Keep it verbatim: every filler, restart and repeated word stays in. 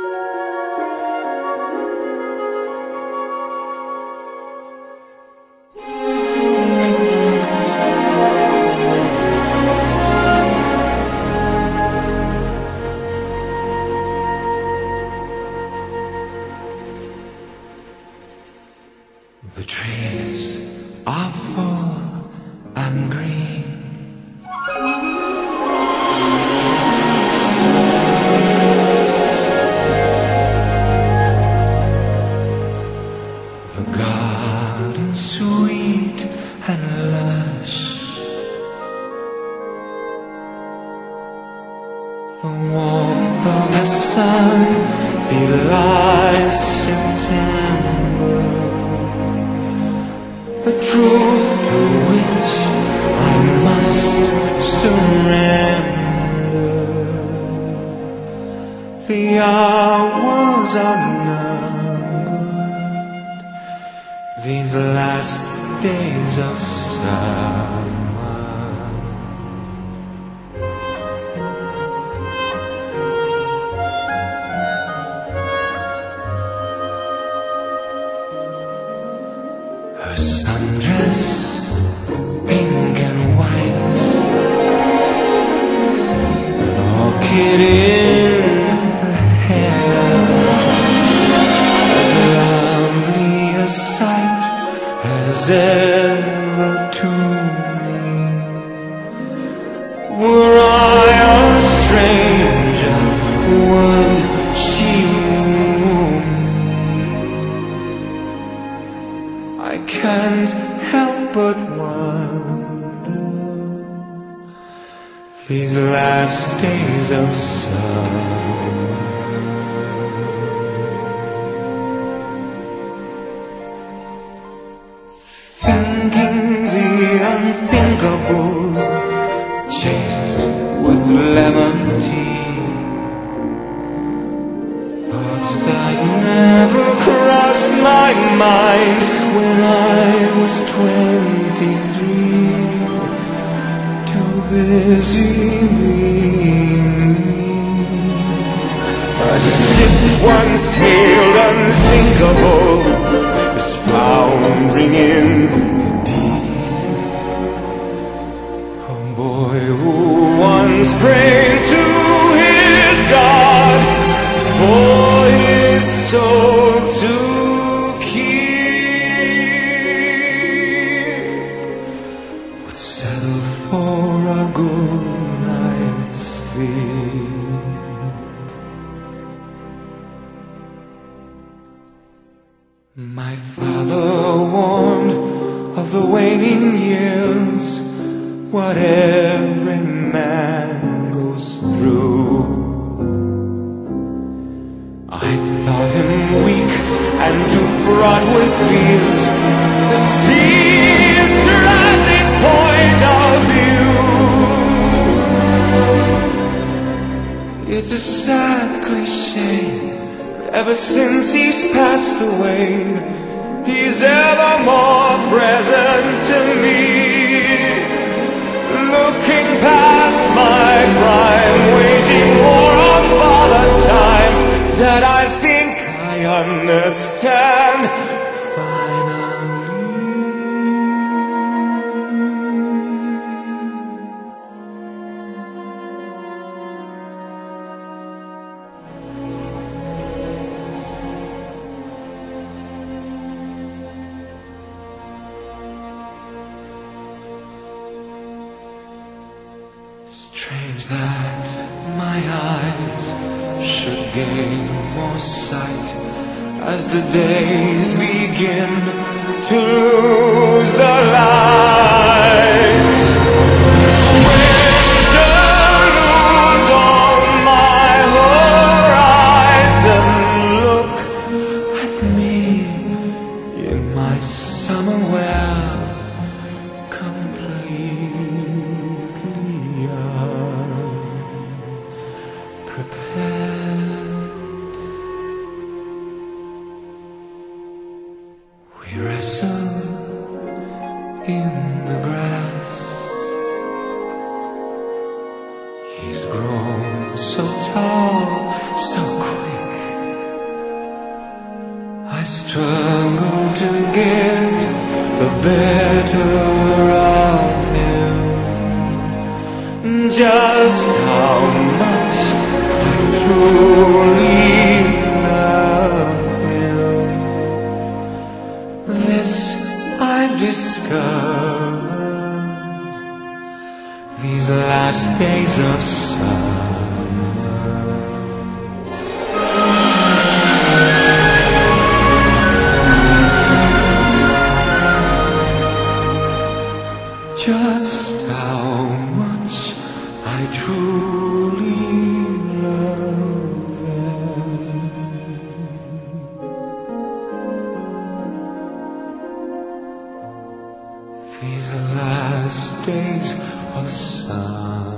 The trees are full and green. The garden sweet and lush. The warmth of the sun belies September. The truth to which I must surrender. The hours are numbered, these last days of summer. Her sundress, pink and white, an orchid in her hair, as lovely a sight as ever to me. Were I a stranger, would she woo me? I can't help but wonder, these last days of summer. Thinking the unthinkable, chased with lemon tea, thoughts that never crossed my mind when I was twenty-three, too busy being me. A ship once hailed unsinkable is floundering in the deep. A boy who once prayed to his God for his soul to settle for a good night's sleep. My father warned of the waning years, what every man goes through. I thought him weak and too fraught with fears. The sea's tragic point of view. It's a sad cliche, but ever since he's passed away, he's ever more present to me. Looking past my prime, waging war on father time, that I think I understand finally. Strange that my eyes should gain more sight as the days begin to lose the light. Winter looms on my horizon. Look at me in my summer wear, completely unprepared. We wrestle in the grass. He's grown so tall, so quick, I struggle to get the better of him. Just how much I truly love him. This I've discovered these last days of summer. Just how much I truly love them. These last days of summer.